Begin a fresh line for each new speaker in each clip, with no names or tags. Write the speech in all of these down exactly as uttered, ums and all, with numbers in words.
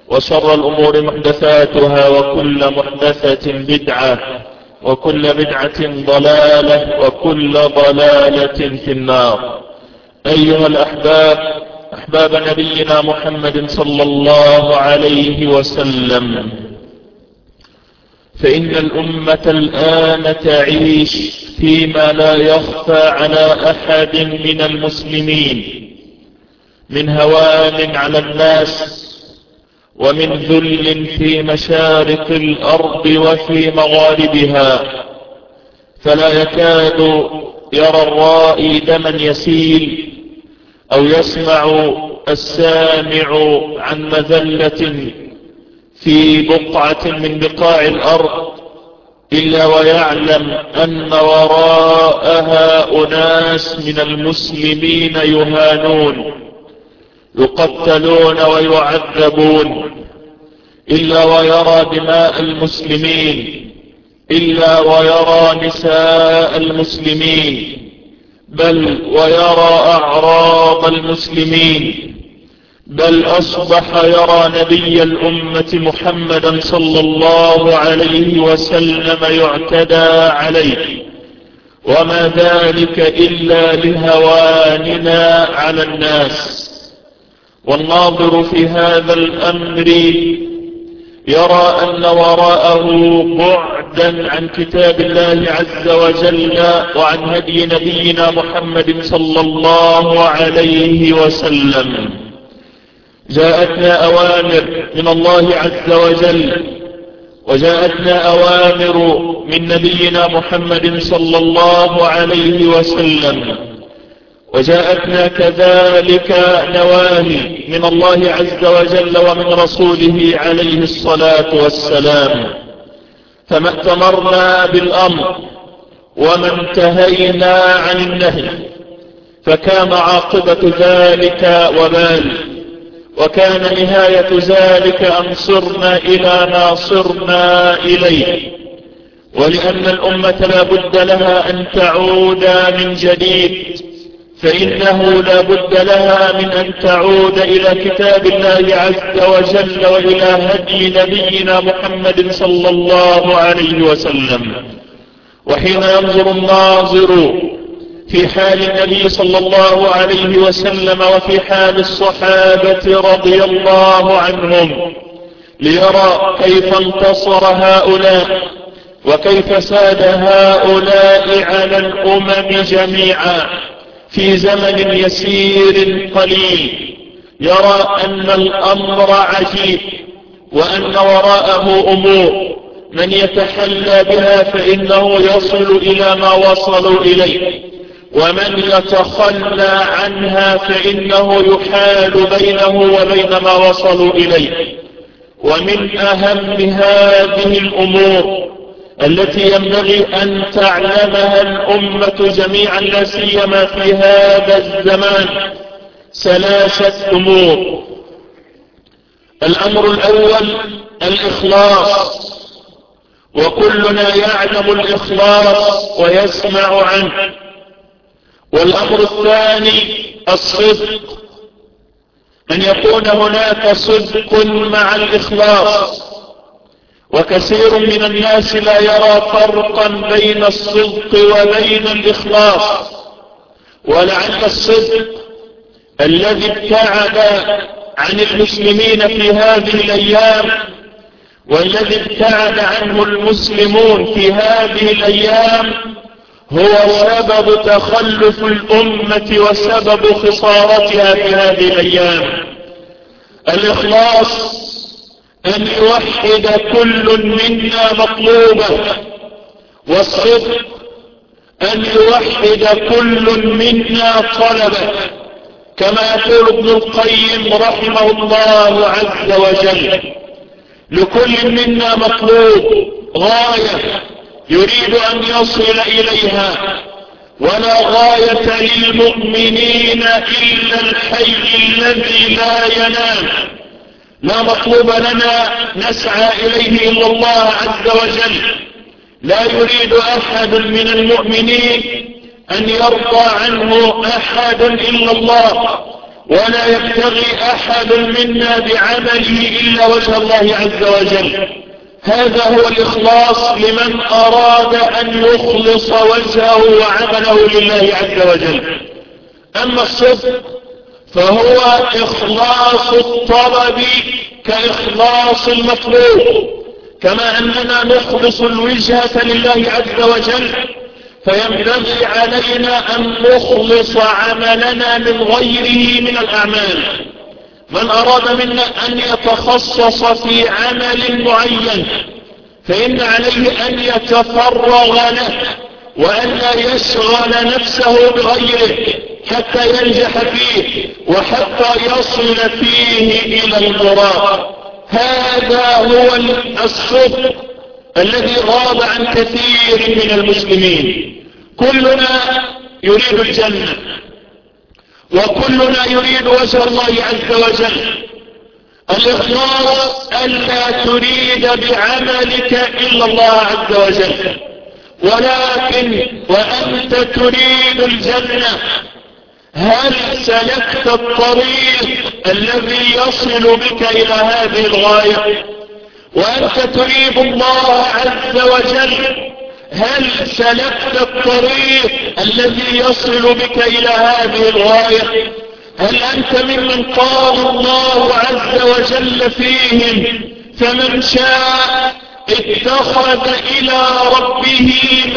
وشر الأمور محدثاتها، وكل محدثة بدعة، وكل بدعة ضلالة، وكل ضلالة في النار. أيها الأحباب، أحباب نبينا محمد صلى الله عليه وسلم، فإن الأمة الآن تعيش فيما لا يخفى على أحد من المسلمين من هوان على الناس، ومن ذل في مشارق الأرض وفي مغاربها، فلا يكاد يرى الرائي دما يسيل، أو يسمع السامع عن مذلة في بقعة من بقاع الأرض إلا ويعلم أن وراءها أناس من المسلمين يهانون، يقتلون ويعذبون، إلا ويرى دماء المسلمين، إلا ويرى نساء المسلمين، بل ويرى أعراض المسلمين، بل أصبح يرى نبي الأمة محمدا صلى الله عليه وسلم يعتدى عليه، وما ذلك إلا لهواننا على الناس. والناظر في هذا الأمر يرى أن وراءه بعدا عن كتاب الله عز وجل وعن هدي نبينا محمد صلى الله عليه وسلم. جاءتنا أوامر من الله عز وجل، وجاءتنا أوامر من نبينا محمد صلى الله عليه وسلم، وجاءتنا كذلك نواهي من الله عز وجل ومن رسوله عليه الصلاة والسلام. فما ائتمرنا بالأمر وما انتهينا عن النهي، فكان عاقبة ذلك وبال، وكان نهاية ذلك أن صرنا إلى ما صرنا إليه. ولأن الأمة لا بد لها أن تعود من جديد، فإنه لا بد لها من أن تعود إلى كتاب الله عز وجل وإلى هدي نبينا محمد صلى الله عليه وسلم. وحين ينظر الناظر في حال النبي صلى الله عليه وسلم وفي حال الصحابة رضي الله عنهم، ليرى كيف انتصر هؤلاء وكيف ساد هؤلاء على الأمم جميعا في زمن يسير قليل، يرى أن الأمر عجيب، وأن وراءه أمور من يتحلى بها فإنه يصل إلى ما وصلوا إليه، ومن يتخلى عنها فإنه يحال بينه وبين ما وصلوا إليه. ومن أهم هذه الأمور التي ينبغي أن تعلمها الأمة جميعا، لا سيما في هذا الزمان، ثلاثة أمور. الأمر الأول الإخلاص، وكلنا يعلم الإخلاص ويسمع عنه. والأمر الثاني الصدق، أن يكون هناك صدق مع الإخلاص، وكثير من الناس لا يرى فرقا بين الصدق وبين الإخلاص. ولعل الصدق الذي ابتعد عن المسلمين في هذه الأيام، والذي ابتعد عنه المسلمون في هذه الأيام، هو سبب تخلف الأمة وسبب خسارتها في هذه الأيام. الإخلاص أن يوحد كل منا مطلوبه، والصدق أن يوحد كل منا طلبه، كما يقول ابن القيم رحمه الله عز وجل: لكل منا مطلوب، غاية يريد أن يصل إليها، ولا غاية للمؤمنين إلا الحي الذي لا ينام. لا مطلوب لنا نسعى إليه إلا الله عز وجل. لا يريد أحد من المؤمنين أن يرضى عنه أحد إلا الله، ولا يبتغي أحد منا بعمله إلا وجه الله عز وجل. هذا هو الإخلاص لمن أراد أن يخلص وجهه وعمله لله عز وجل. أما الصدق فهو إخلاص الطلب كإخلاص المطلوب، كما أننا نخلص الوجهة لله عز وجل، فينبغي علينا أن نخلص عملنا من غيره من الأعمال. من أراد منا أن يتخصص في عمل معين فإن عليه أن يتفرغ له وأن لا يشغل نفسه بغيره حتى ينجح فيه وحتى يصل فيه إلى المراد. هذا هو الصدق الذي غاب عن كثير من المسلمين. كلنا يريد الجنة وكلنا يريد وجه الله عز وجل. الإخلاص ألا تريد بعملك إلا الله عز وجل، ولكن وأنت تريد الجنة هل سلكت الطريق الذي يصل بك إلى هذه الغاية؟ وأنت تريد الله عز وجل هل سلكت الطريق الذي يصل بك إلى هذه الغاية؟ هل أنت ممن قال الله عز وجل فيهم فمن شاء اتخذ إلى ربه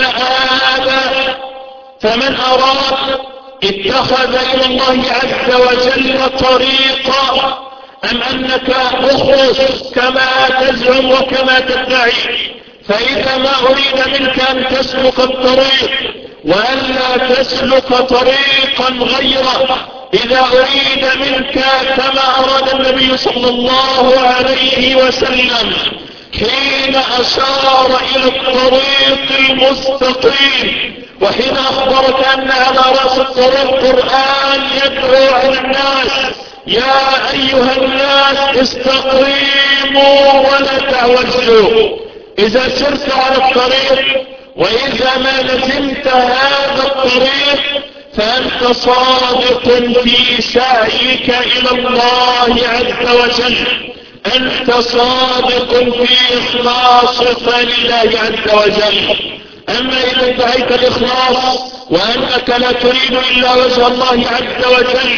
مآبا؟ فمن أراد اتخذ إلى الله عز وجل طريقا، أم أنك مخلص كما تزعم وكما تدعي؟ فإذا ما أريد منك أن تسلك الطريق وألا تسلك طريقا غيره، إذا أريد منك كما أراد النبي صلى الله عليه وسلم حين أشار إلى الطريق المستقيم، وحين أخبرك أن على رأس الطريق قرآن يدعو على الناس يا أيها الناس استقيموا ولا تعوجوا. إذا سرت على الطريق وإذا ما لزمت هذا الطريق فأنت صادق في سعيك إلى الله عز وجل، أنت صادق في إخلاصك لله عز وجل. أما إذا ادعيت الإخلاص وأنك لا تريد إلا وجه الله عز وجل،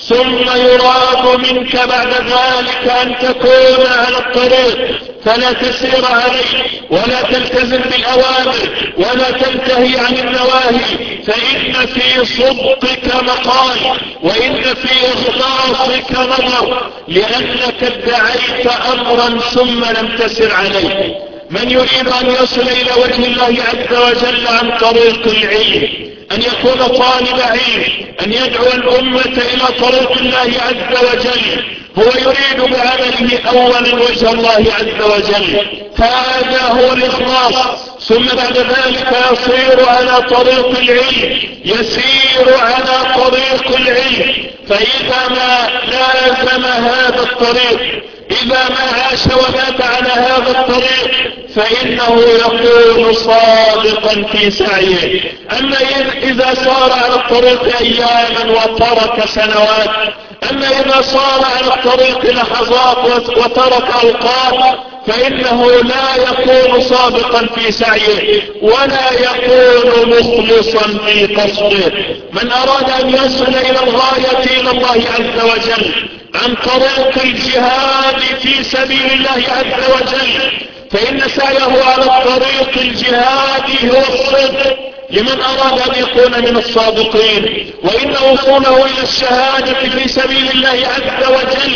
ثم يراد منك بعد ذلك أن تكون على الطريق فلا تسير عليه ولا تلتزم بالأوامر ولا تنتهي عن النواهي، فإن في صدقك مقال وإن في إخلاصك نظر، لأنك ادعيت أمرا ثم لم تسر عليه. من يريد أن يصل إلى وجه الله عز وجل عن طريق العلم، أن يكون طالب علم، أن يدعو الأمة إلى طريق الله عز وجل، هو يريد بعمله أولا وجه الله عز وجل، هذا هو الإخلاص. ثم بعد ذلك يصير على طريق العلم، يسير على طريق العلم، فإذا ما لازم هذا الطريق، إذا ما عاش ومات على هذا الطريق فإنه يكون صادقا في سعيه. أما إذا صار على الطريق أياما وترك سنوات، أما إذا صار على الطريق لحظات وترك أوقات فإنه لا يكون صادقا في سعيه ولا يكون مخلصا في قصده. من أراد أن يصل إلى الغاية إلى الله عز وجل عن طريق الجهاد في سبيل الله عز وجل فإن سعيه على الطريق الجهادي هو الصدق لمن أراد أن يكون من الصادقين، وإن وصوله إلى الشهادة في سبيل الله عز وجل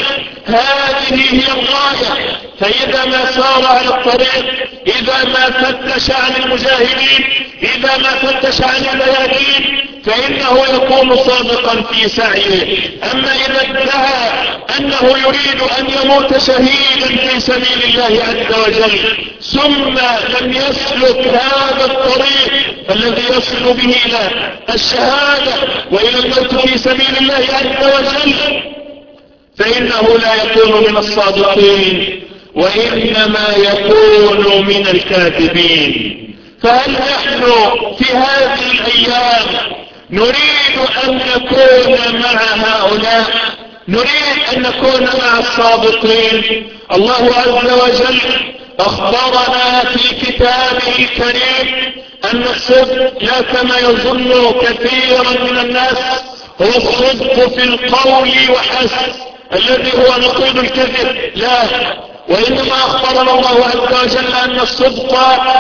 هذه هي الغاية. فإذا ما سار على الطريق، إذا ما فتش عن المجاهدين، إذا ما فتش عن الميادين فإنه يكون صادقا في سعيه. أما إذا ادعى أنه يريد أن يموت شهيدا في سبيل الله عز وجل ثم لم يسلك هذا الطريق الذي يصل به إلى الشهادة وإلى الموت في سبيل الله عز وجل فإنه لا يكون من الصادقين وإنما يكون من الكاذبين. فهل نحن في هذه الأيام نريد أن نكون مع هؤلاء؟ نريد أن نكون مع الصادقين. الله عز وجل أخبرنا في كتابه الكريم أن الصدق لا كما يظن كثيرا من الناس هو الصدق في القول وحسب الذي هو نقيض الكذب، لا، وإنما أخبرنا الله عز وجل أن الصدق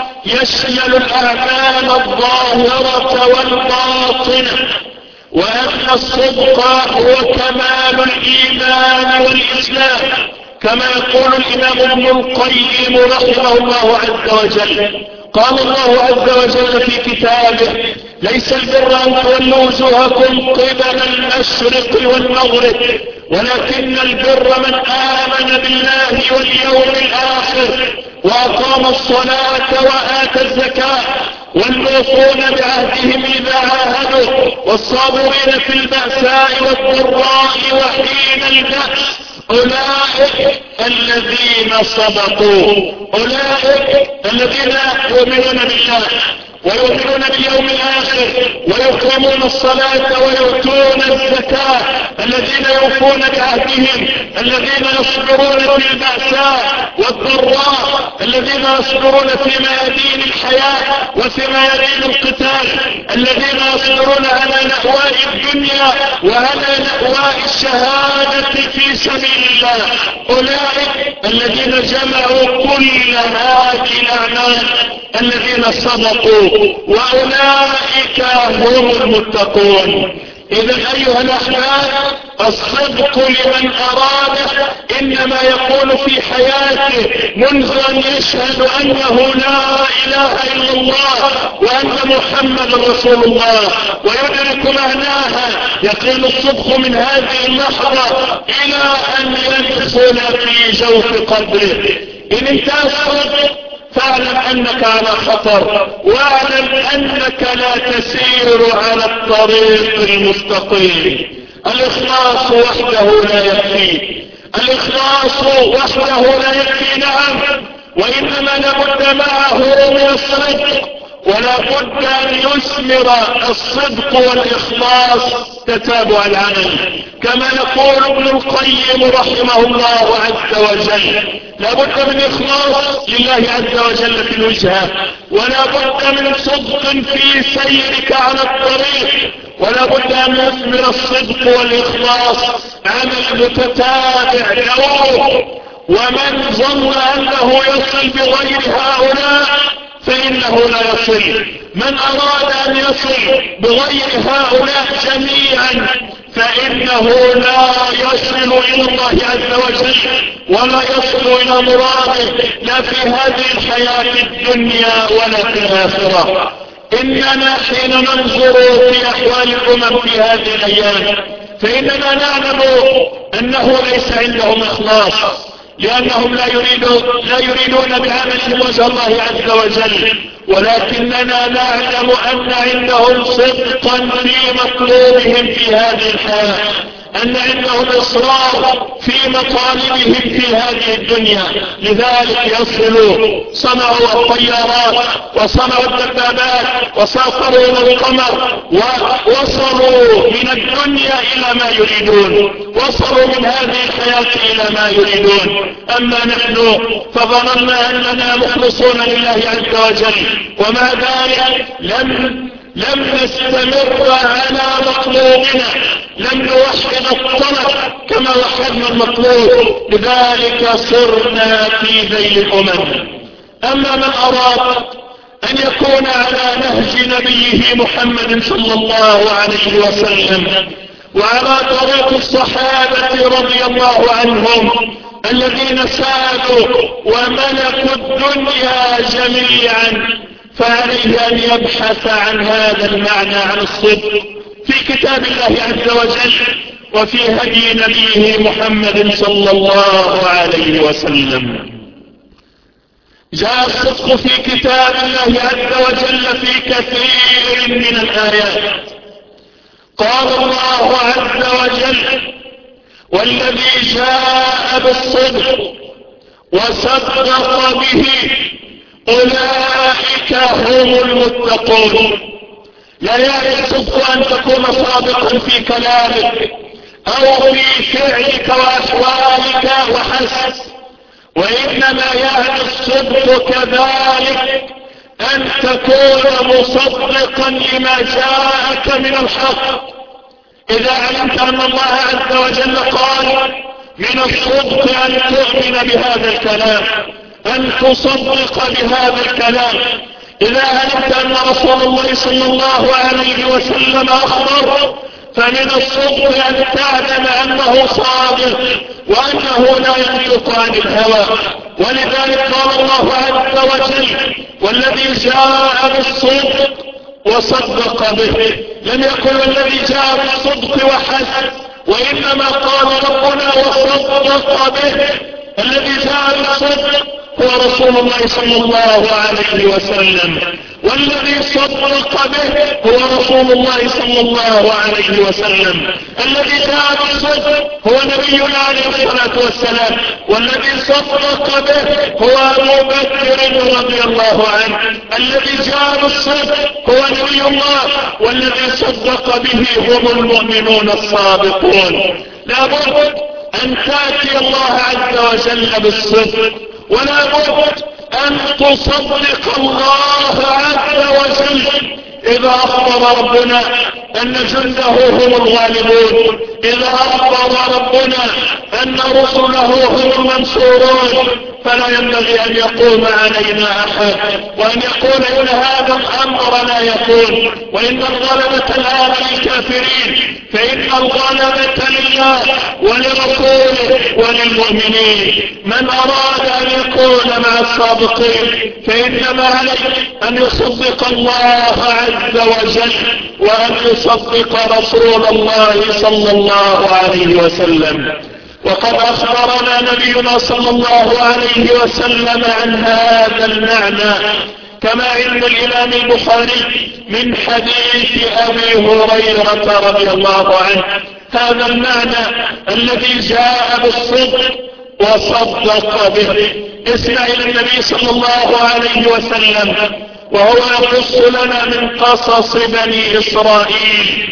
يشمل الأعمال الظاهرة والباطنة، وأن الصدق هو كمال الإيمان والإسلام، كما يقول الإمام ابن القيم رحمه الله عز وجل. قال الله عز وجل في كتابه: ليس البر أن تولوا وجوهكم قبل المشرق والمغرب ولكن البر من آمن بالله واليوم الآخر وأقام الصلاة وآتى الزكاة والموفون بعهدهم إذا عاهدوا والصابرين في البأساء والضراء وحين البأس أولئك الذين صدقوا، أولئك الذين يؤمنون بالله ويؤمنون باليوم الآخر ويقيمون الصلاة ويؤتون الزكاة، الذين يوفون بعهدهم، الذين يصبرون في البأساء والضراء، الذين يصبرون في ميادين الحياة وفي ميادين القتال، الذين يصبرون على نأواء الدنيا وعلى نأواء الشهادة في سبيل الله. أولئك الذين جمعوا كل هذه الأعمال الذين صدقوا، وأولئك هم المتقون. إذا أيها الأحباب، الصدق لمن أراده إنما يكون في حياته منذ أن يشهد أنه لا إله إلا الله وأن محمد رسول الله ويدرك معناها، يكون الصدق من هذه اللحظة إلى أن يدخل في جوف قبره. إن انتهى الصدق فاعلم أنك على خطر، واعلم أنك لا تسير على الطريق المستقيم. الإخلاص وحده لا يكفي، الإخلاص وحده لا يكفي، نعم، وإنما لابد معه من الصدق، ولا بد أن يثمر الصدق والإخلاص تتابع العمل، كما يقول ابن القيم رحمه الله عز وجل: لا بد من إخلاص لله عز وجل في الوجهة، ولا بد من صدق في سيرك على الطريق، ولا بد أن يثمر الصدق والإخلاص عمل متتابع له. ومن ظن أنه يصل بغير هؤلاء فإنه لا يصل، من أراد أن يصل بغير هؤلاء جميعا فإنه لا يصل إلى الله عز وجل ولا يصل إلى مراده، لا في هذه الحياة الدنيا ولا في الآخرة. إننا حين ننظر في أحوال الأمم في هذه الأيام فإننا نعلم أنه ليس عندهم إخلاص، لأنهم لا يريدون, لا يريدون بعملهم وجه الله عز وجل، ولكننا نعلم أن عندهم صدقا في مطلوبهم في هذه الحياة، أن عندهم إصرار في مطالبهم في هذه الدنيا، لذلك يصلوا، صنعوا الطيارات وصنعوا الدبابات وسافروا إلى القمر ووصلوا من الدنيا إلى ما يريدون، وصلوا من هذه الحياة إلى ما يريدون. أما نحن فظننا أننا مخلصون لله عز وجل، ومع ذلك لم لم نستمر على مطلوبنا، لم نوحد الطلب كما وحدنا المطلوب، لذلك صرنا في ذيل الأمم. أما من أراد أن يكون على نهج نبيه محمد صلى الله عليه وسلم وعلى طريق الصحابة رضي الله عنهم الذين سادوا وملكوا الدنيا جميعا، فعليه أن يبحث عن هذا المعنى، عن الصدق في كتاب الله عز وجل وفي هدي نبيه محمد صلى الله عليه وسلم. جاء الصدق في كتاب الله عز وجل في كثير من الآيات. قال الله عز وجل: والذي جاء بالصدق وصدق به أولئك هم المتقون. لا يعني الصدق أن تكون صادقا في كلامك، أو في فعلك وأحوالك وحسب، وإنما يعني الصدق كذلك أن تكون مصدقا لما جاءك من الحق. إذا علمت أن الله عز وجل قال من الصدق أن تؤمن بهذا الكلام، أن تصدق بهذا الكلام. إذا علمت أن رسول الله صلى الله عليه وسلم أخبر، فمن الصدق أن تعلم أنه صادق وأنه لا ينطق عن الهوى. ولذلك قال الله عز وجل والذي جاء بالصدق وصدق به، لم يقل الذي جاء بالصدق وحسب، وإنما قال ربنا وصدق به. الذي جاء بالصدق هو رسول الله صلى الله عليه وسلم، والذي صدق به هو رسول الله صلى الله عليه وسلم. الذي جاء بالصدق هو نبينا عليه الصلاة والسلام، والذي صدق به هو أبو بكر رضي الله عنه. الذي جاء بالصدق هو نبي الله، والذي صدق به هم المؤمنون الصادقون. لا بد أن تأتي الله عز وجل بالصدق، ولا بد أن تصدق الله عز وجل إذا أخبر ربنا أن جنده هم الغالبون، إذا أخبر ربنا أن رسله هم المنصورون، فلا ينبغي أن يقوم علينا أحد وأن يقول إن هذا الأمر لا يكون. وإن الغلبة الآن للكافرين، فإن الغلبة لله ولرسوله وللمؤمنين. من أراد أن يكون مع الصادقين فإنما عليه أن يصدق الله عز وجل وأن يصدق رسول الله صلى الله عليه وسلم. وقد أخبرنا نبينا صلى الله عليه وسلم عن هذا المعنى كما عند الإمام البخاري من حديث أبي هريرة رضي الله عنه. هذا المعنى الذي جاء بالصدق وصدق به. اسمع إلى النبي صلى الله عليه وسلم وهو يقص لنا من قصص بني إسرائيل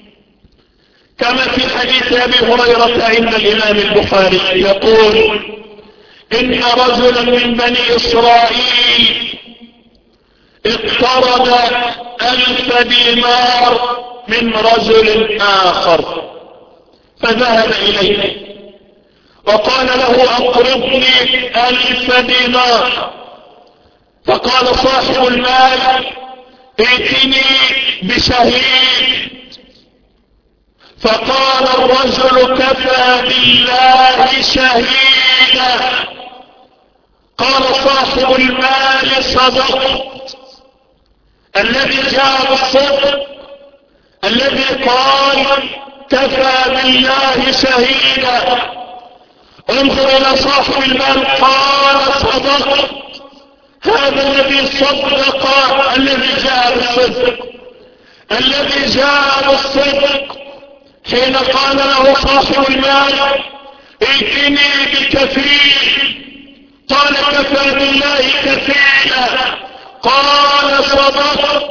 كما في حديث أبي هريرة عند الإمام البخاري يقول إن رجلا من بني إسرائيل اقترض ألف دينار من رجل آخر، فذهب إليه وقال له أقرضني ألف دينار، فقال صاحب المال ائتني بشهيد، فقال الرجل كفى بالله شهيدا. قال صاحب المال صدقت. الذي جاء بالصدق الذي قال كفى بالله شهيدا، انظر الى صاحب المال قال صدقت. هذا الذي صدق الذي جاء بالصدق. الذي جاء بالصدق حين قال له صاحب المال ائتني بكفيل، قال كفى بالله كفيلا، قال صدقت.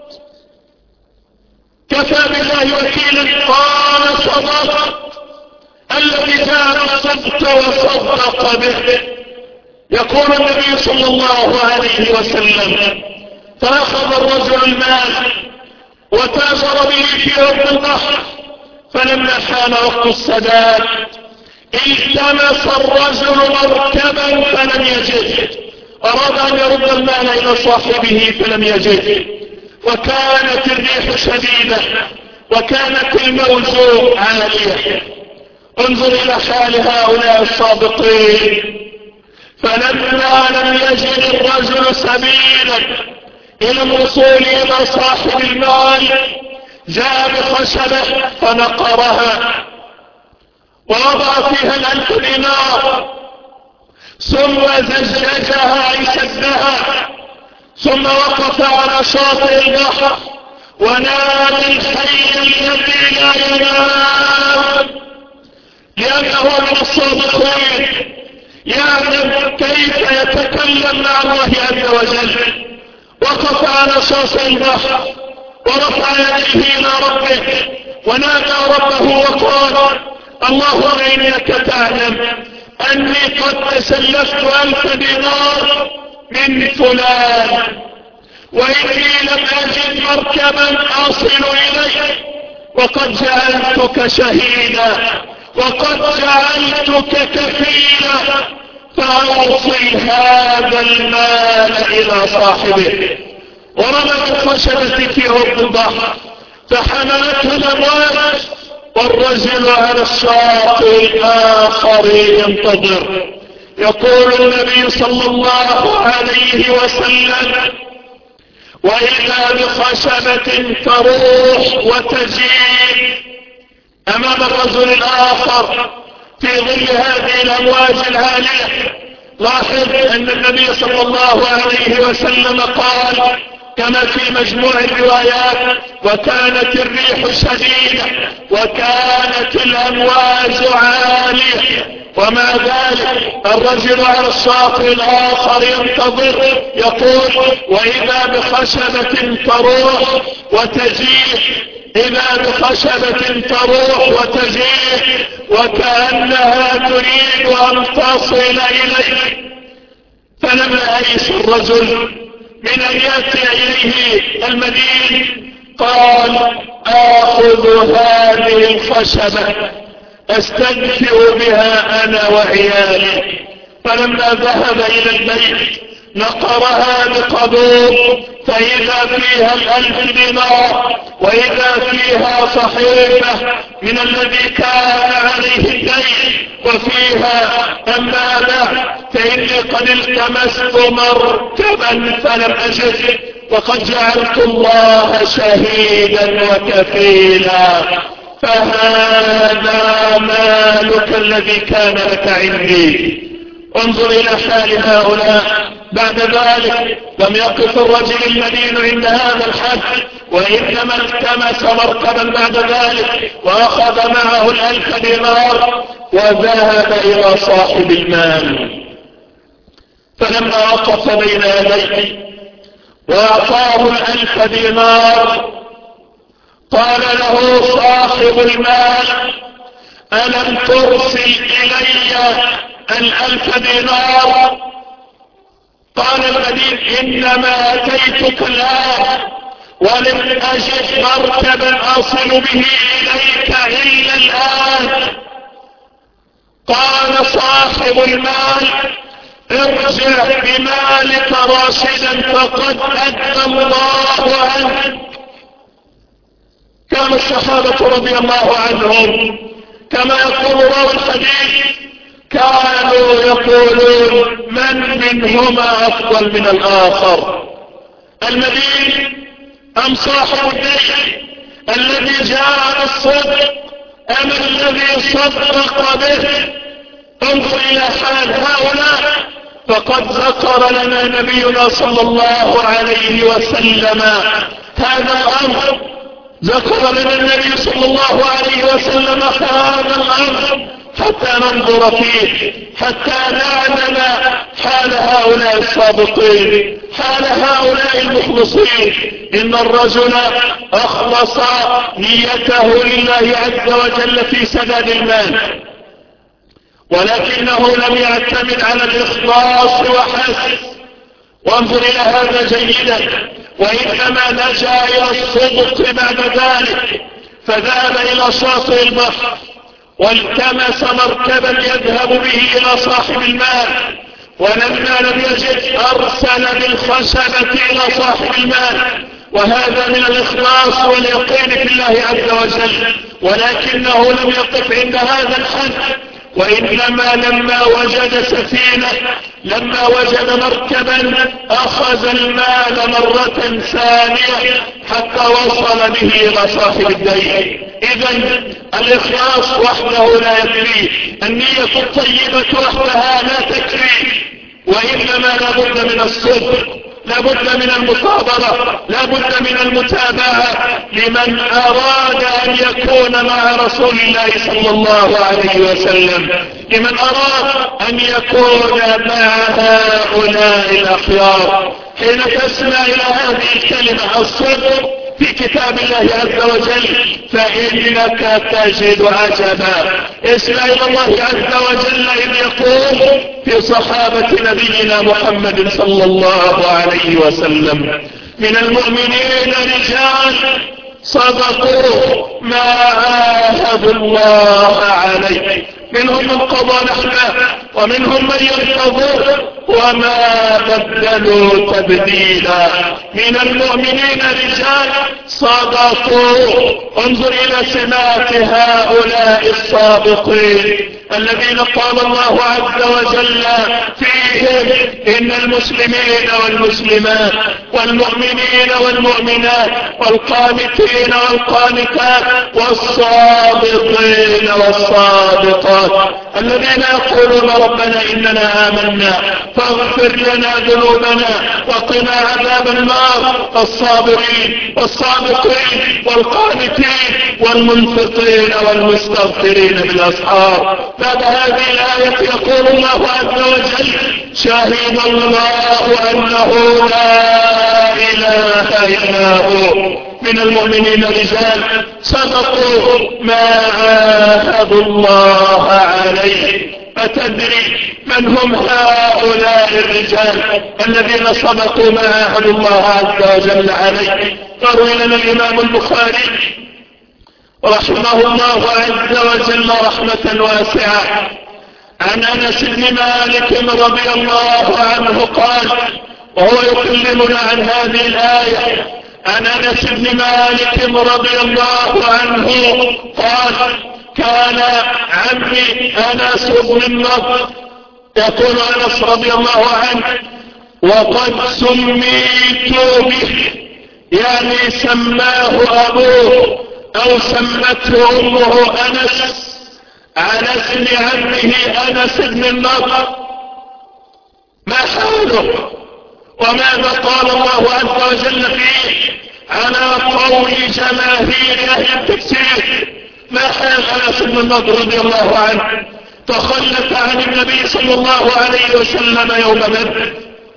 كفى بالله وكيلا، قال صدقت. الذي جاء بالصدق وصدق به. يقول النبي صلى الله عليه وسلم فأخذ الرجل المال وتاجر به في أرض البحر، فلما حان وقت السداد التمس الرجل مركبا فلم يجد، أراد أن يرد المال إلى صاحبه فلم يجد، وكانت الريح شديدة وكانت الموج عالية. انظر إلى حال هؤلاء الصادقين. فلما لم يجد الرجل سبيلا إلى الوصول إلى صاحب المال جاء بخشبة فنقرها ووضع فيها الألف دينار، ثم زجاجها أي سدها، ثم وقف على شاطئ البحر ونادى الحي الذي لا ينام، لأنه من الصادقين يعلم كيف يتكلم مع الله عز وجل. وقف على شاطئ البحر ورفع يديه إلى ربه ونادى ربه وقال اللهم إنك تعلم أني قد تسلفت ألف دينار من فلان، وإني لم أجد مركبا أصل إليه، وقد جعلتك شهيدا وقد جعلتك كفيلا، فأوصل هذا المال إلى صاحبه. ورمى الخشبة في عرض البحر فحملتها الأمواج، والرجل على الشاطئ الآخر ينتظر. يقول النبي صلى الله عليه وسلم: وإذا بخشبة تروح وتجيء أمام الرجل الآخر في ظل هذه الأمواج العالية. لاحظ أن النبي صلى الله عليه وسلم قال كما في مجموع الروايات: وكانت الريح شديدة وكانت الأمواج عالية، ومع ذلك الرجل على الشاطئ الآخر ينتظر. يقول: وإذا بخشبة تروح وتجيء، إذا بخشبة تروح وتجيء وكأنها تريد أن تصل إليه. فلم يأيس الرجل من أن يأتي إليه المدين، قال: آخذ هذه الخشبة أستدفئ بها أنا وعيالي. فلما ذهب إلى البيت نقرها بقبول، فإذا فيها الألف دينار، وإذا فيها صحيفة من الذي كان عليه الدين، وفيها: أما بعد فإني قد التمست مركبا فلم أجد، وقد جعلت الله شهيدا وكفيلا، فهذا مالك الذي كان لك عندي. انظر إلى حال هؤلاء. بعد ذلك لم يقف الرجل المدين عند هذا الحد، وإنما التمس مركبا بعد ذلك وأخذ معه الألف دينار وذهب إلى صاحب المال. فلما وقف بين يديه وأعطاه الألف دينار قال له صاحب المال: ألم ترسل إلي الألف دينار؟ قال المدين: إنما أتيتك الآن ولم أجد مركبا أصل به إليك إلا الآن. قال صاحب المال: ارجع بمالك راشدا فقد أدى الله عنك. كان الصحابة رضي الله عنهم كما يقول راوي الحديث كانوا يقولون: من منهما أفضل من الآخر، المدين أم صاحب الدين الذي جاء بالصدق أم الذي صدق به؟ انظر إلى حال هؤلاء. فقد ذكر لنا نبينا صلى الله عليه وسلم هذا الأمر، ذكر لنا النبي صلى الله عليه وسلم هذا الأمر حتى ننظر فيه، حتى نعلم حال هؤلاء الصادقين، حال هؤلاء المخلصين. إن الرجل أخلص نيته لله عز وجل في سداد المال، ولكنه لم يعتمد على الإخلاص وحسب. وانظر إلى هذا جيدا. وإنما لجأ إلى الصدق بعد ذلك، فذهب إلى شاطئ البحر والتمس مركبا يذهب به إلى صاحب المال، ولما لم يجد أرسل بالخشبة إلى صاحب المال. وهذا من الإخلاص واليقين في الله عز وجل. ولكنه لم يقف عند هذا الحد، وإنما لما وجد سفينة، لما وجد مركبا، أخذ المال مرة ثانية حتى وصل به إلى صاحب الدين. إذن الإخلاص وحده لا يكفي، النية الطيبة وحدها لا تكفي، وإنما لابد من الصدق، لابد من المصابرة، لابد من المتابعة لمن أراد أن يكون مع رسول الله صلى الله عليه وسلم، لمن أراد أن يكون مع هؤلاء الأخيار. حين تسمع إلى هذه الكلمة الصدق في كتاب الله عز وجل فإنك تجد عجبا. اسمع إلى الله عز وجل إذ يقول في صحابة نبينا محمد صلى الله عليه وسلم: من المؤمنين رجال صدقوا ما عاهدوا الله عليه، منهم من قضى نحبه ومنهم من ينتظر وما بدلوا تبديلا. من المؤمنين رجال صدقوا. انظر إلى سمات هؤلاء الصادقين الذين قال الله عز وجل فيهم: إن المسلمين والمسلمات والمؤمنين والمؤمنات والقانتين والقانتات والصادقين والصادقات الذين يقولون: ربنا إننا آمنا فاغفر لنا ذنوبنا وقنا عذاب النار. الصابرين والصادقين والقانتين والمنفقين والمستغفرين بالأسحار. بعد هذه الآية يقول الله عز وجل: شهد الله أنه لا إله إلا هو. من المؤمنين رجال صدقوا ما عاهدوا الله عليه. أتدري من هم هؤلاء الرجال الذين صدقوا ما عاهدوا الله عز وجل عليه؟ روى لنا الإمام البخاري رحمه الله عز وجل رحمة واسعة عن أنس بن مالك رضي الله عنه قال، وهو يكلمنا عن هذه الآية، عن أنس بن مالك رضي الله عنه قال: كان عمي أنس بن النضر، يقول أنس رضي الله عنه: وقد سميت به، يعني سماه أبوه أو سمته أمه أنس على اسم عمه أنس بن النضر. ما حاله؟ وماذا قال الله عز وجل فيه على قول جماهير أهل التفسير؟ ما حال أنس بن النضر رضي الله عنه؟ تخلف عن النبي صلى الله عليه وسلم يوم بدر،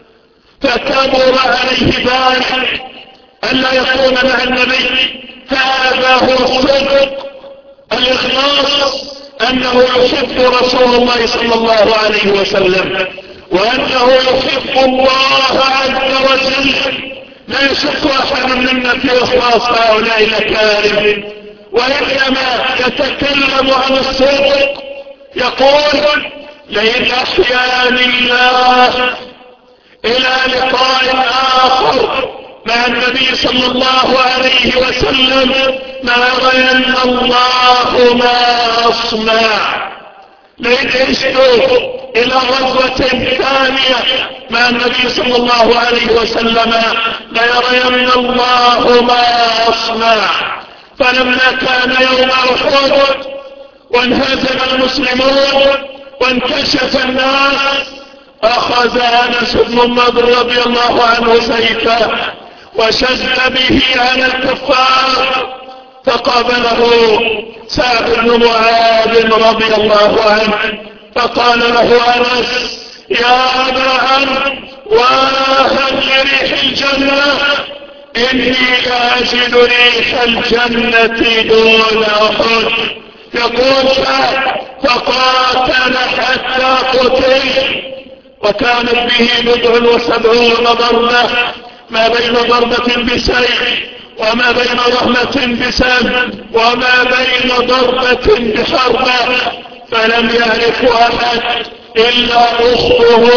فكبر عليه ذلك ألا يكون مع النبي. هذا هو الصدق، الإخلاص، أنه يحب رسول الله صلى الله عليه وسلم وأنه يحب الله عز وجل. لا يشك أحد منا في إخلاص هؤلاء الأكارم، وإنما يتكلم عن الصدق. يقول: لئن أحياني الله إلى لقاء آخر مع النبي صلى الله عليه وسلم ما رأينا الله ما أصنع. لئن عشت إلى غزوة ثانية مع النبي صلى الله عليه وسلم ليرين الله ما أصنع. فلما كان يوم أحد وانهزم المسلمون وانكشف الناس، أخذ أنس بن النضر رضي الله عنه سيفه وشد به على الكفار، فقابله سعد بن معاذ رضي الله عنه فقال له أنس: يا أبا عمرو، وهل ريح الجنة؟ إني لأجد ريح الجنة دون أحد. يقول سعد: فقاتل حتى قتل، وكانت به بضع وسبعون ضربة، ما بين ضربة بسيف وما بين رحمة بسهم وما بين ضربة بحربة. فلم يعرف أحد إلا أخته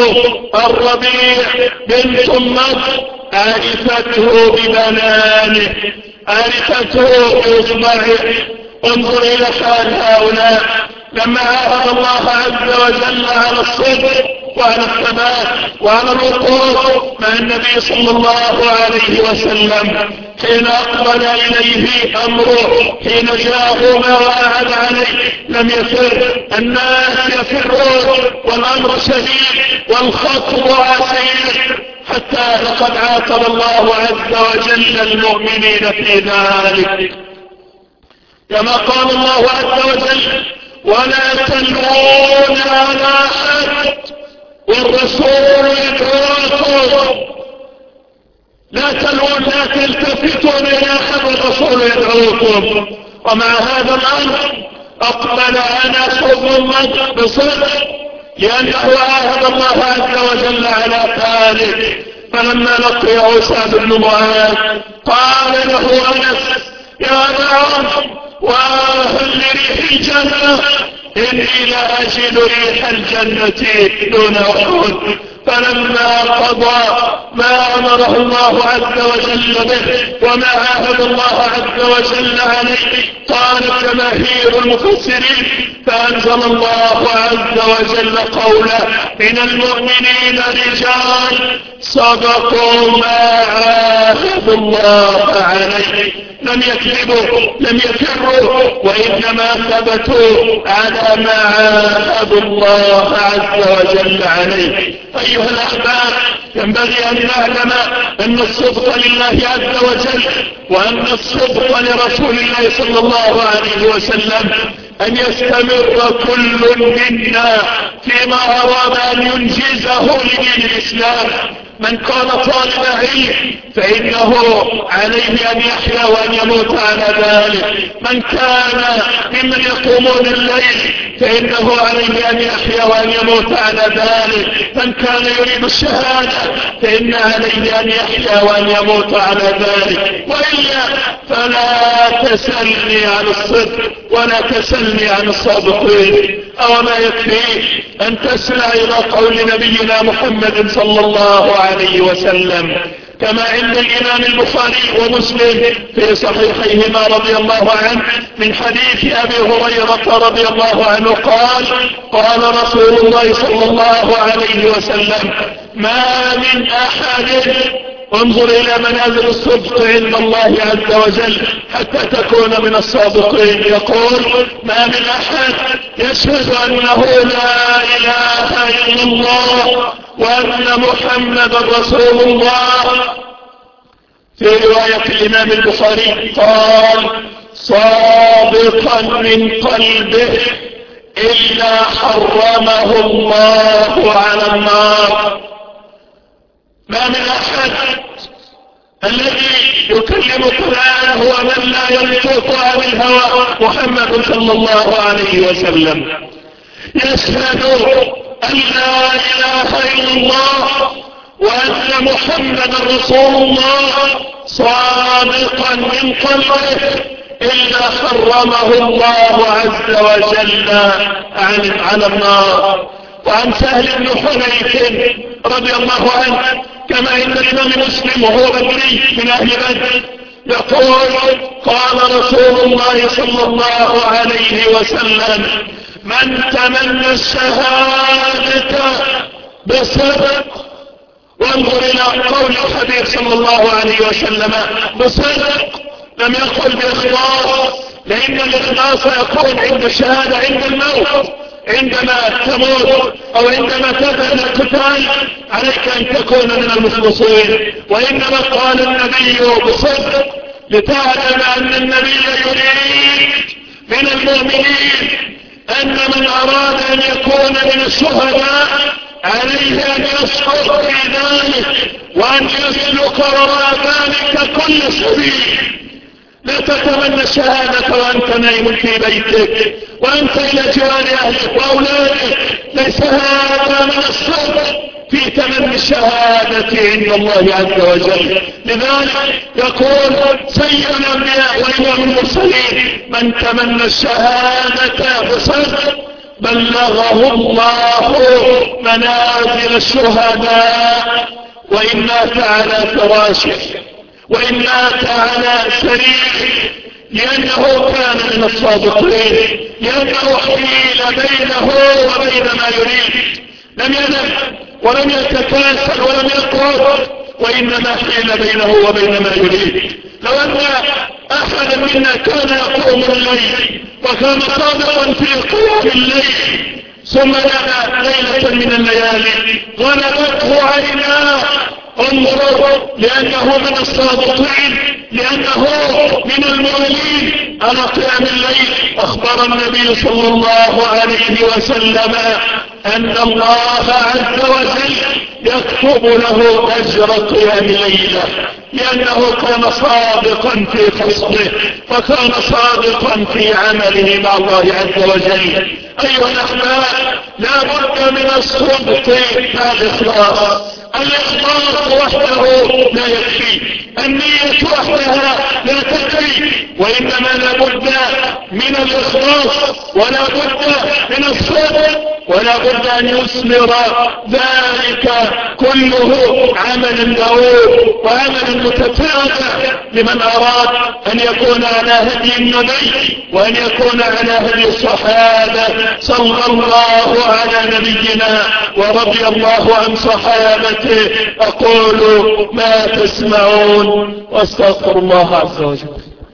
الربيع بنت النضر، عرفته ببنانه، عرفته بإصبعه. انظر إلى حال هؤلاء لما عاهد الله عز وجل على الصدق وعلى الثبات وعلى الوقوف مع النبي صلى الله عليه وسلم. حين أقبل إليه أمره، حين جاءه ما وعد عليه، لم يفر. الناس يفرون والأمر شديد والخطر عسير، حتى لقد عاتب الله عز وجل المؤمنين في ذلك، كما قال الله عز وجل: ولا تلوون على أحد والرسول يدعوكم لا تلون لا تلتفتون إلى أحد الرسول يدعوكم. ومع هذا الأمر أقبل أنس بن النضر بصدق لأنه عاهد الله عز وجل على ذلك. فلما لقيه سعد بن معاذ قال له أنس يا نعم وأهل ريح الجنة إني لا أجد ريح الجنة دون أحد. فلما قضى ما أمره الله عز وجل به وما عاهد الله عز وجل عليه قال جماهير المفسرين فأنزل الله عز وجل قوله من المؤمنين رجال صدقوا ما عاهدوا الله عليه. لم يكذبوا لم يفروا وإنما ثبتوا على ما عاهدوا الله عز وجل عليه. أيها الأحباب ينبغي أن نعلم أن الصدق لله عز وجل وأن الصدق لرسول الله صلى الله عليه وسلم أن يستمر كل منا فيما أراد أن ينجزه لدين الإسلام. من كان طالب علم فإنه عليه أن يحيا وأن يموت على ذلك. من كان ممن يقومون الليل فإنه عليه أن يحيا وأن يموت على ذلك. من كان يريد الشهادة فإن عليه أن يحيا وأن يموت على ذلك. وإلا فلا تسألني عن الصدق ولا تسألني عن الصادقين. أو ما يكفي أن تسمع إلى قول نبينا محمد صلى الله عليه وسلم كما عند الإمام البخاري ومسلم في صحيحيهما رضي الله عنه من حديث أبي هريرة رضي الله عنه قال قال رسول الله صلى الله عليه وسلم ما من أحد انظر إلى منازل الصدق عند الله عز وجل حتى تكون من الصادقين. يقول ما من أحد يشهد أنه لا إله إلا الله وأن محمد رسول الله. في رواية الإمام البخاري قال صادقا من قلبه إلا حرمه الله على النار. ما من أحد الذي يكلم قرآنه ومن لا ينطق عن الهوى محمد صلى الله عليه وسلم يشهد أن لا إله إلا الله وأن محمد رسول الله صادقا من قلبه إلا حرمه الله عز وجل عن على النار. وعن سهل بن حنيف رضي الله عنه كما عند الإمام مسلم وهو بدري من أهل بدر يقول قال رسول الله صلى الله عليه وسلم من تمنى الشهادة بصدق. وانظر إلى قول الحبيب صلى الله عليه وسلم بصدق لم يقل بإخلاص لأن الإخلاص يكون عند الشهادة عند الموت عندما تموت أو عندما تذهب القتال عليك أن تكون من المخلصين. وإنما قال النبي بصدق لتعلم أن النبي يريد من المؤمنين أن من أراد أن يكون من الشهداء عليه أن يصبر في ذلك وأن يسلك وراء ذلك كل سبيل. لا تتمنى الشهادة وأنت نايم في بيتك وأنت إلى جوار أهلك وأولادك. ليس هذا من الصبر في تمني الشهادة عند الله عز وجل. لذلك يقول سيد الأنبياء وإمام المرسلين من تمنى الشهادة بصدق بلغه الله منازل الشهداء وإن مات على فراشه وإن مات على سريره لأنه كان من الصادقين لأنه حيل بينه وبين ما يريد. لم ينم ولم يتكاسل ولم يقعد وإنما حيل بينه وبين ما يريد. لو أن أحد منا كان يقوم الليل وكان صادقا في قيام الليل ثم لنا ليلة من الليالي غلبته عيناه انظروا لأنه من الصادقين لأنه من المؤمنين على قيام الليل. أخبر النبي صلى الله عليه وسلم أن الله عز وجل يكتب له أجر قيام ليلة، لأنه كان صادقا في قصده وكان صادقا في عمله مع الله عز وجل. أيها الأحباب، لا بد من الصدق مع الإخلاص. الإخلاص وحده لا يكفي، النية وحدها لا تكفي، وإنما لا بد من الإخلاص ولا بد من الصدق ولا بد أن يثمر ذلك كله عملا دؤوب وعملا متتابع لمن أراد أن يكون على هدي النبي وأن يكون على هدي الصحابة صلى الله على نبينا ورضي الله عن صحابته. أقول ما تسمعون واستغفر الله عز وجل.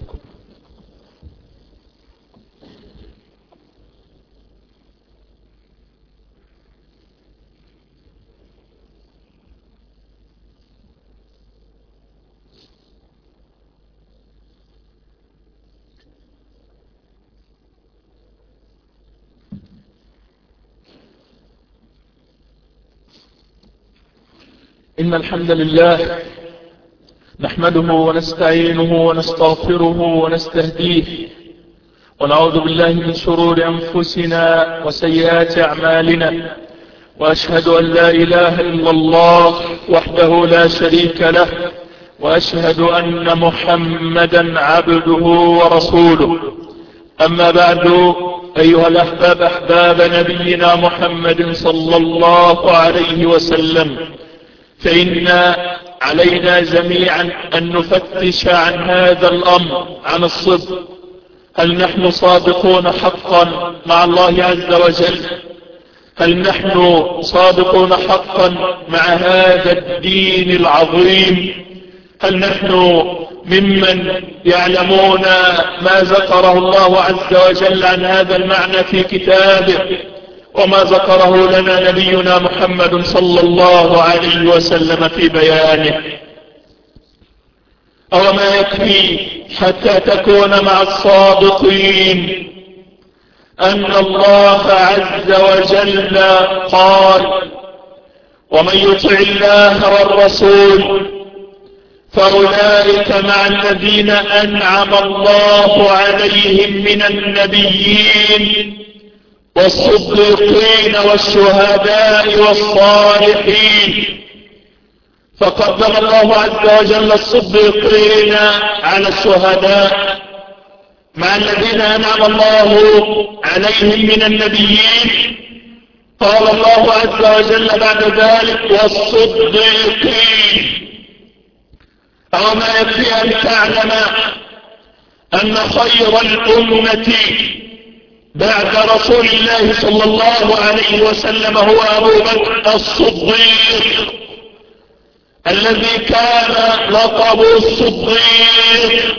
إن الحمد لله نحمده ونستعينه ونستغفره ونستهديه ونعوذ بالله من شرور أنفسنا وسيئات أعمالنا، وأشهد أن لا إله إلا الله وحده لا شريك له، وأشهد أن محمدا عبده ورسوله. أما بعد، أيها الأحباب، أحباب نبينا محمد صلى الله عليه وسلم، فإن علينا جميعا أن نفتش عن هذا الأمر، عن الصدق. هل نحن صادقون حقا مع الله عز وجل؟ هل نحن صادقون حقا مع هذا الدين العظيم؟ هل نحن ممن يعلمون ما ذكره الله عز وجل عن هذا المعنى في كتابه وما ذكره لنا نبينا محمد صلى الله عليه وسلم في بيانه؟ أو ما يكفي حتى تكون مع الصادقين أن الله عز وجل قال: ومن يطع الله والرسول فأولئك مع الذين أنعم الله عليهم من النبيين والصديقين والشهداء والصالحين. فقدم الله عز وجل الصديقين على الشهداء مع الذين أنعم الله عليهم من النبيين. قال الله عز وجل بعد ذلك: والصديقين. أو ما يكفي أن تعلم أن خير الأمة بعد رسول الله صلى الله عليه وسلم هو أبو بكر الصديق، الذي كان لقبه الصديق.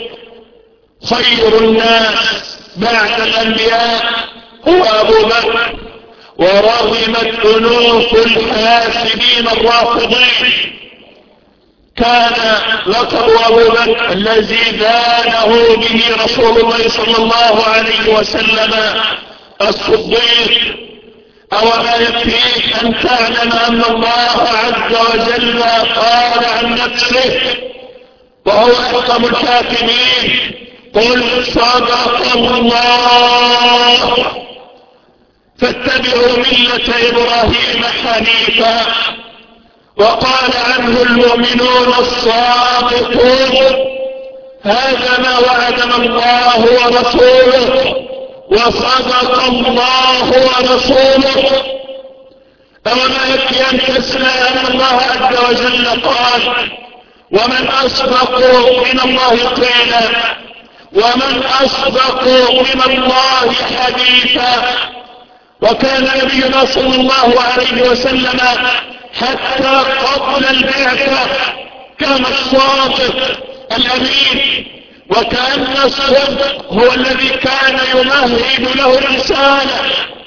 خير الناس بعد الأنبياء هو أبو بكر، ورغمت أنوف الحاسبين الرافضين. كان لقب أبو بكر الذي دانه به رسول الله صلى الله عليه وسلم الصديق. أو ما يكفيك أن تعلم أن الله عز وجل قال عن نفسه وهو أحكم الحاكمين: قل صدق الله فاتبعوا ملة إبراهيم حنيفا. وقال عنه المؤمنون الصادقون: هذا ما وعدنا الله ورسوله وصدق الله ورسوله. أولا يكفي أن تسمع أن الله عز وجل قال: ومن أصدق من الله قيلا، ومن أصدق من الله حديثا. وكان نبينا صلى الله عليه وسلم حتى قبل البعثة كان الصادق الأمين، وكان الصدق هو الذي كان يمهد له الرسالة.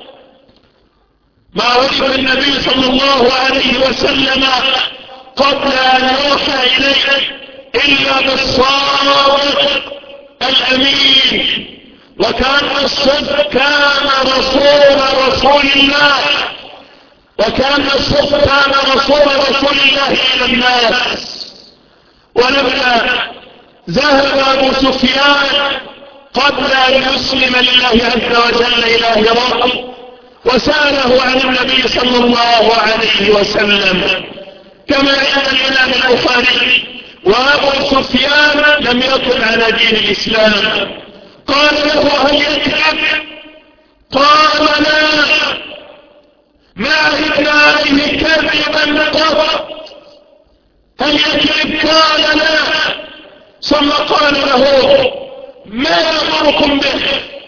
ما عرف النبي صلى الله عليه وسلم قبل أن يوحى إليه إلا بالصادق الأمين. وكان الصدق كان رسول رسول الله وكان الصدق كان رسول رسول الله إلى الناس. ولما ذهب أبو سفيان قبل أن يسلم لله عز وجل إلى هرقل وسأله عن النبي صلى الله عليه وسلم كما عند الإمام البخاري، وأبو سفيان لم يكن على دين الإسلام. قال له هل يكذب؟ قال لا، ما عهدنا عليه كذبا قط. هل يكذب؟ قال لا. ثم قال له ما يأمركم به؟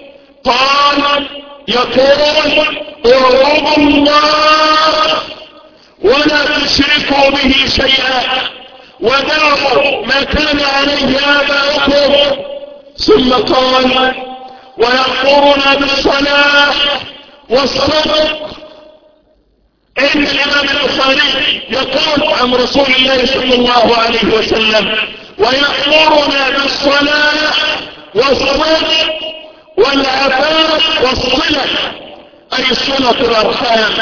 قال يقول اعبدوا الله ولا تشركوا به شيئا ودعوا ما كان عليه آباؤكم. ثم قال ويأمرنا بالصلاة والصدق. إن الإمام البخاري يقول عن رسول الله صلى الله عليه وسلم ويأمرنا بالصلاة والصدق والعفاف والصلة، أي صلة الأرحام.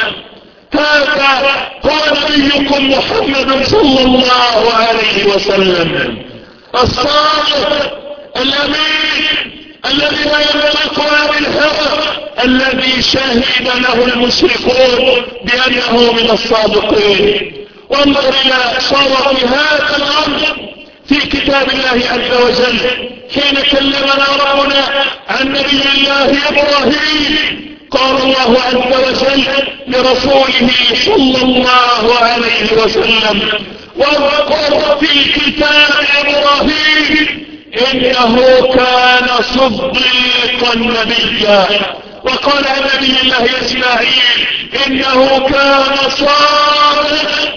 هذا هو نبيكم محمد صلى الله عليه وسلم الصادق الأمين الذي لا ينطق عن الهوى، الذي شهد له المشركون بأنه من الصادقين. وانظر إلى صور هذا الأمر في كتاب الله عز وجل حين كلمنا ربنا عن نبي الله إبراهيم. قال الله عز وجل لرسوله صلى الله عليه وسلم واذكر في كتاب إبراهيم إنه كان صديقا نبيا. وقال عن نبي الله إسماعيل إنه كان صادق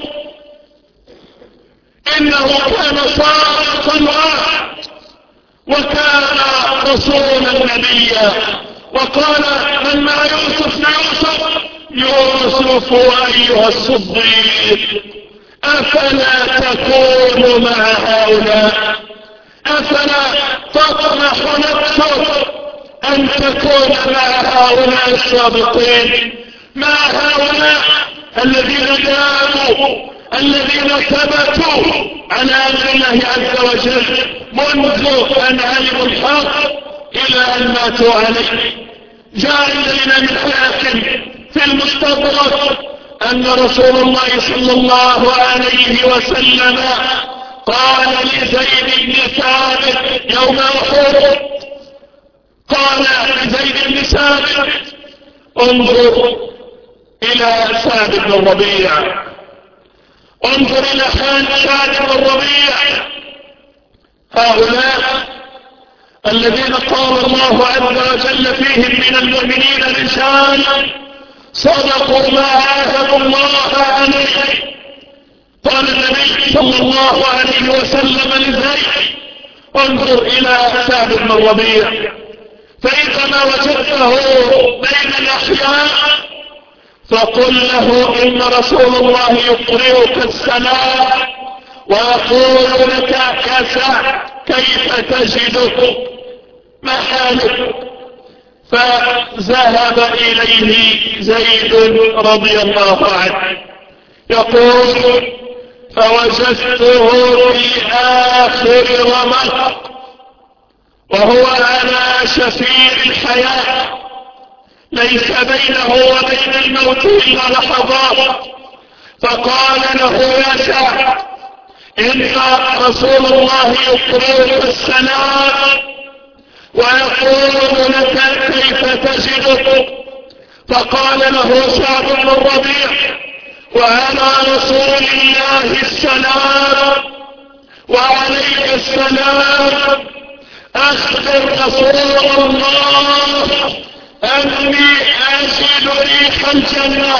إنه كان صادقا وكان رسولا نبيا. وقال من مع يوسف ليوسف يوسف أيها الصديق أفلا تكون مع هؤلاء، أفلا تطمح نفسك أن تكون مع هؤلاء السابقين، مع هؤلاء الذين داموا الذين ثبتوا على أمر الله عز وجل منذ أن علموا الحق إلى أن ماتوا عليه. جاء عند الإمام الحاكم في المستدرك أن رسول الله صلى الله عليه وسلم قال لزيد بن ثابت يوم أحد، قال لزيد بن ثابت انظر إلى سعد بن الربيع، انظر إلى حال سعد بن الربيع. هؤلاء الذين قال الله عز وجل فيهم من المؤمنين رجال صدقوا ما عاهدوا الله عليه. قال النبي صلى الله عليه وسلم لزيد انظر إلى سعد بن الربيع فإذا ما وجدته بين الأحياء فقل له إن رسول الله يقرئك السلام ويقول لك يا سعد كيف تجدك، ما حالك؟ فذهب إليه زيد رضي الله عنه يقول فوجدته في آخر رمق وهو على شفير الحياة، ليس بينه وبين الموت إلا لحظات. فقال له يا سعد إن رسول الله يقرئك السلام ويقول لك كيف تجدك. فقال له سعد بن الربيع وعلى رسول الله السلام وعليك السلام أخبر رسول الله أني أجد ريح الجنة.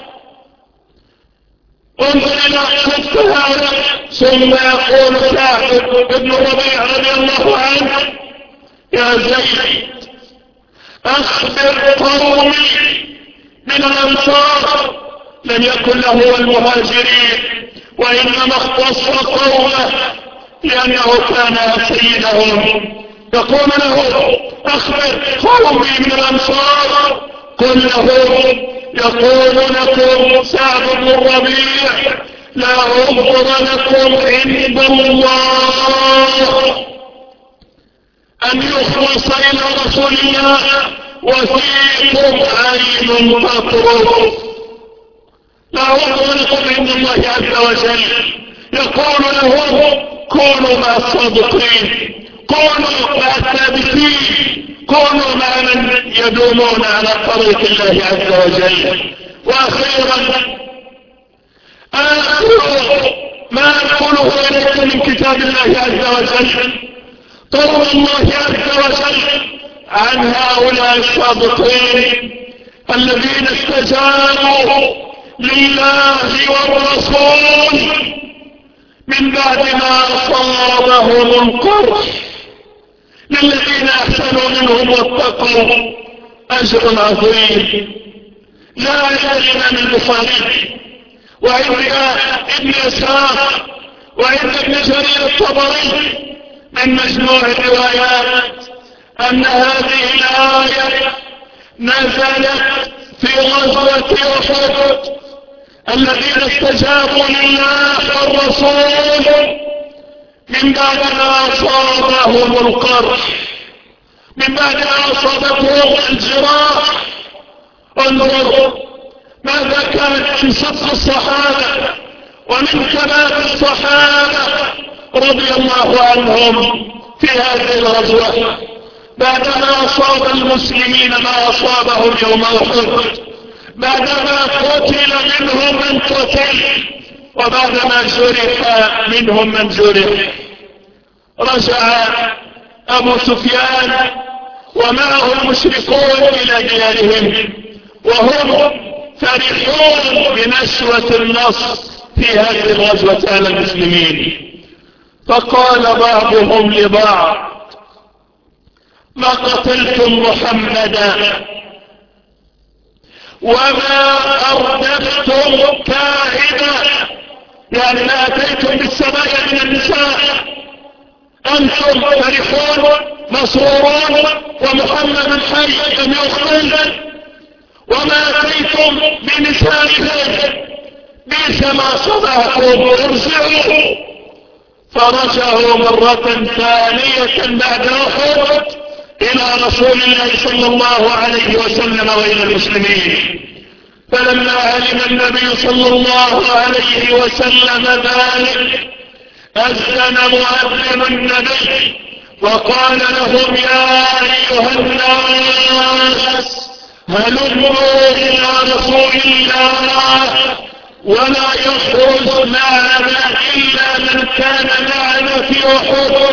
انظر إلى صدق هذا. ثم يقول سعد بن الربيع رضي الله عنه يا زيد أخبر قومي من الأنصار، لم يكن له المهاجرين وإنما اختص قومه لأنه كان سيدهم. يقول له أخبر قومي من الأنصار قل له يقول لكم سعد بن الربيع لا عذر لكم عند الله أن يخلص إلى رسول الله وفيكم عين تطرق. لا عذر لكم عند الله عز وجل. يقول لهم كونوا مع الصادقين، كونوا مع الثابتين، كونوا مع من يدومون على طريق الله عز وجل. وأخيرا آخر ما أقوله إليكم من كتاب الله عز وجل قول الله عز وجل عن هؤلاء الصادقين الذين استجابوا لله والرسول من بعد ما أصابهم القرح. للذين أحسنوا منهم واتقوا أجر عظيم. لا يجعل من البخاري وعند ابن إسحاق وعند ابن جرير الطبري من مجموع الروايات أن هذه الآية نزلت في غزوة أحد. الذين استجابوا لله والرسول من بعد ما أصابهم القرح، من بعد ما أصابتهم الجراح. انظروا ماذا كانت من صدق الصحابة ومن كمال الصحابة رضي الله عنهم في هذه الغزوة بعدما أصاب المسلمين ما أصابهم يوم أحد، بعدما قتل منهم من قتل، وبعدما جرح منهم من جرح. رجع أبو سفيان ومعه المشركون إلى ديارهم وهم فرحون بنشوة النصر في هذه الغزوة على المسلمين. فقال بعضهم لبعض ما قتلتم محمدا وما أردفتم كاهدا، يعني ما أتيتم بالسبايا من النساء، أنتم فرحون مسرورون ومحمد حي لم يقتل، وما أتيتم بنسائهم بئس ما صنعتم ارجعوا. فرجعوا مرة ثانية بعد أحد إلى رسول الله صلى الله عليه وسلم وإلى المسلمين. فلما علم النبي صلى الله عليه وسلم ذلك أذن مؤذن النبي وقال لهم يا أيها الناس هلموا إلى رسول الله ولا يخرج معنا إلا من كان معنا في أحد.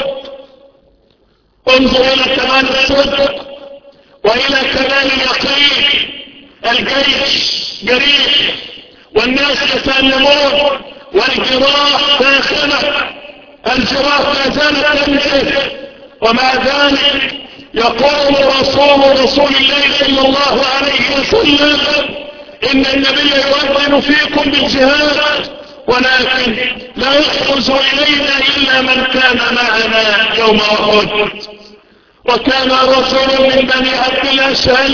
انظر إلى كمال الصدق وإلى كمال اليقين. الجيش جريح والناس يتألمون والجراح داخلة، الجراح لا زالت تنزف، ومع ذلك يقول رسول رسول الله صلى الله عليه وسلم إن النبي يؤذن فيكم بالجهاد ولكن لا يخرج إلينا إلا من كان معنا يوم أحد. وكان رجل من بني عبد الأشهل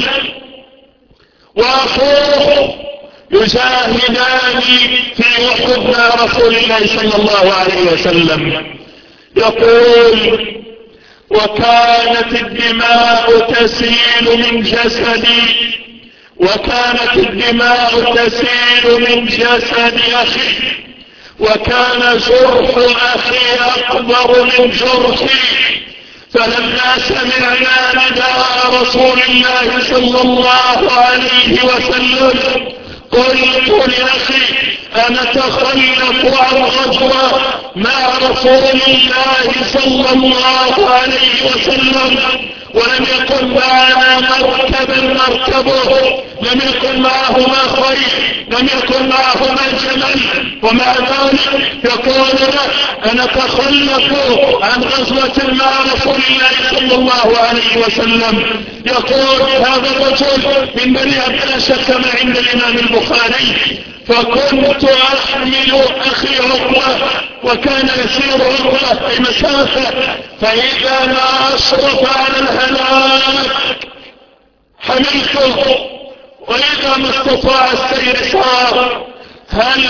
وأخوه يجاهدان في أحد مع رسول الله صلى الله عليه وسلم. يقول وكانت الدماء تسيل من جسدي وكانت الدماء تسيل من جسد أخي وكان جرح أخي أكبر من جرحي. فلما سمعنا نداء رسول الله صلى الله عليه وسلم قلت لأخي أنا تخلف عن غزوة مع رسول الله صلى الله عليه وسلم ولم يكن معنا مركبا نركبه، لم يكن معهما خيل، لم يكن معهما جمل، ومع ذلك يقول له أنا تخلف عن غزوة مع رسول الله صلى الله عليه وسلم. يقول هذا الرجل من بني عبد الأشهل كما عند الإمام البخاري فكنت أحمل أخي عقبة وكان يسير عقبة في مسافة، فإذا ما أشرف على الهلاك حملته
وإذا ما استطاع السير صار. هل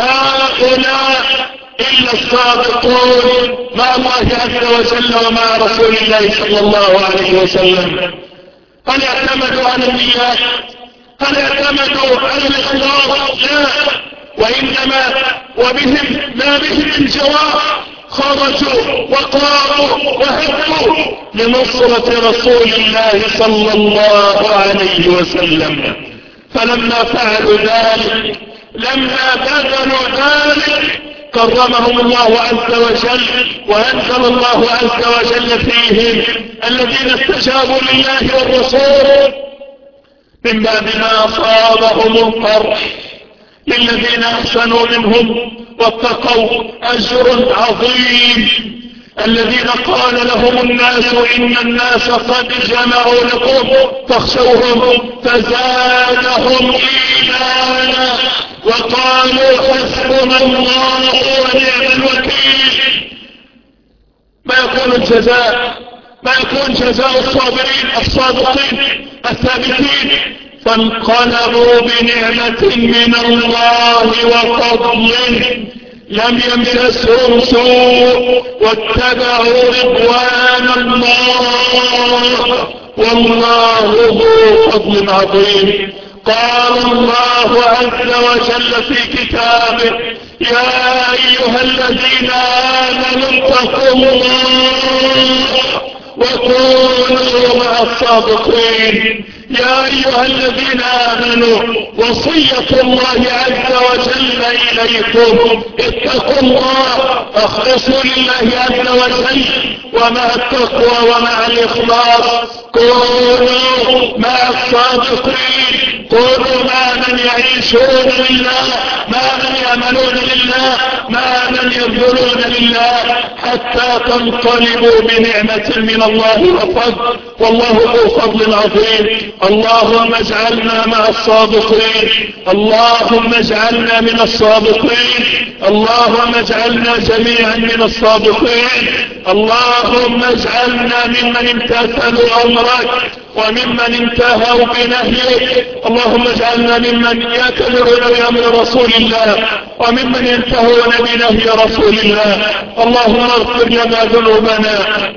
هؤلاء إلا الصادقون مع الله عز وجل ومع رسول الله صلى الله عليه وسلم؟ هل اعتمدوا على النيات؟ هل اعتمدوا على الإخلاص؟ لا، وإنما وبهم ما بهم من جواب خرجوا وقاموا وهبوا لنصرة رسول الله صلى الله عليه وسلم. فلما فعلوا ذلك، لما بذلوا ذلك، كرمهم الله عز وجل، وأنزل الله عز وجل فيهم الذين استجابوا لله والرسول من بعد ما أصابهم القرح. للذين أحسنوا منهم واتقوا أجر عظيم. الذين قال لهم الناس إن الناس قد جمعوا لكم فاخشوهم فزادهم إيمانا وقالوا حسبنا الله ونعم الوكيل. ما يكون الجزاء ما يكون جزاء الصابرين الصادقين الثابتين؟ فانقلبوا بنعمة من الله وفضل لم يمسسهم سوء واتبعوا رضوان الله والله ذو فضل عظيم. قال الله عز وجل في كتابه: يا أيها الذين آمنوا اتقوا الله وكونوا مع الصادقين. يا أيها الذين آمنوا، وصية الله عز وجل إليكم: اتقوا الله، اخلصوا لله عز وجل، ومع التقوى ومع الإخلاص كونوا مع الصادقين، كونوا مع من يعيشون لله، مع من يعملون لله، مع من يبذلون لله، حتى تنقلبوا بنعمة من الله وفضل، والله ذو فضل عظيم. اللهم اجعلنا مع الصادقين، اللهم اجعلنا من الصادقين، اللهم اجعلنا جميعا من الصادقين، اللهم اجعلنا ممن امتثلوا امرك وممن انتهوا بنهيك، اللهم اجعلنا ممن يأتمرون بأمر رسول الله وممن ينتهون بنهي رسول الله. اللهم اغفر لنا ذنوبنا،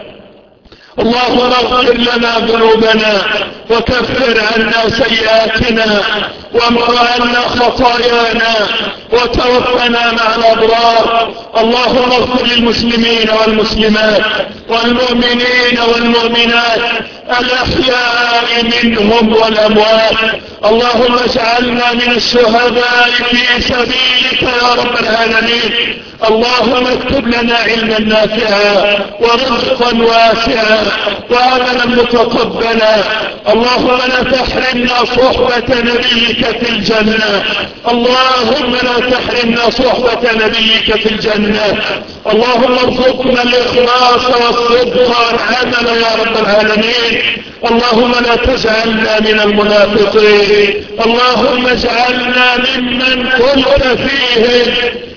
اللهم اغفر لنا ذنوبنا وكفر عنا سيئاتنا وامر عنا خطايانا وتوفنا مع الأبرار. اللهم اغفر للمسلمين والمسلمات والمؤمنين والمؤمنات الأحياء منهم والأموات. اللهم اجعلنا من الشهداء في سبيلك يا رب العالمين. اللهم اكتب لنا علما نافعا ورزقا واسعا وعملا متقبلا. اللهم لا تحرمنا صحبة نبيك في الجنة، اللهم لا تحرمنا صحبة نبيك في الجنة. اللهم ارزقنا الإخلاص والصدق والعمل يا رب العالمين. اللهم لا تجعلنا من المنافقين، اللهم اجعلنا ممن كنت فيهم.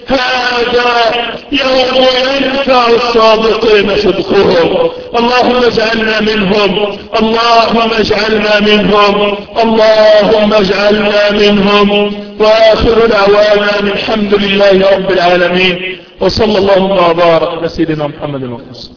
هذا يوم ينفع الصادقين صدقهم. اللهم اجعلنا منهم، اللهم اجعلنا منهم، اللهم اجعلنا منهم. وآخر دعوانا الحمد لله رب العالمين، وصلى الله وبارك على سيدنا محمد وسلم.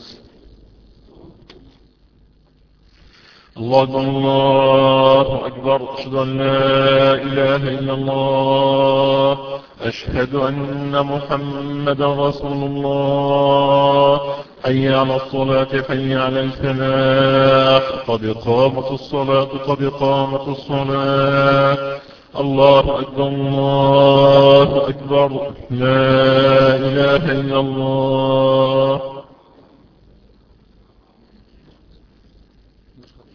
الله أكبر الله أكبر. أشهد أن لا إله إلا الله، أشهد أن محمدا رسول الله. حي على الصلاة، حي على الفلاح، قد قامت الصلاة، قد قامت الصلاة. الله أكبر الله أكبر. لا إله إلا الله.